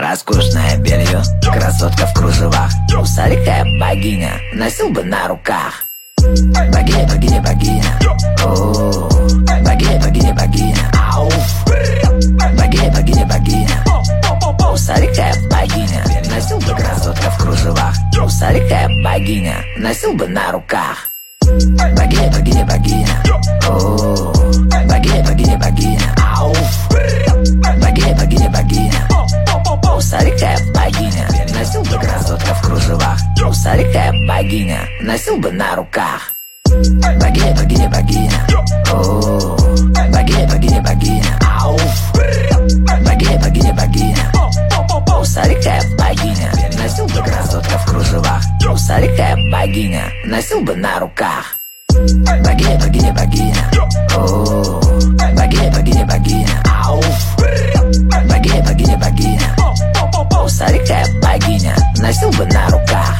роскошное белье, красотка в кружевах, у царика богиня, носил бы на руках. Богиня, богиня, богиня, о, богиня, богиня, богиня, ауф. Богиня, богиня, богиня, у царика богиня, носил бы красотка в кружевах, у царика богиня, носил бы на руках. Богиня, богиня, богиня, о, богиня, богиня, богиня, ауф. Богиня, богиня, богиня, у царика богиня, носил бы красотка в кружевах, у царика богиня, носил бы на руках. Богиня, богиня, богиня, о, богиня, богиня, богиня, ауф. Богиня, богиня, богиня, у царика богиня, носил бы красотка в кружевах, у царика богиня, носил бы на руках. Богиня, богиня, богиня, о, богиня, богиня, богиня, ауф. Богиня, богиня, богиня, у царика богиня, носил бы на руках.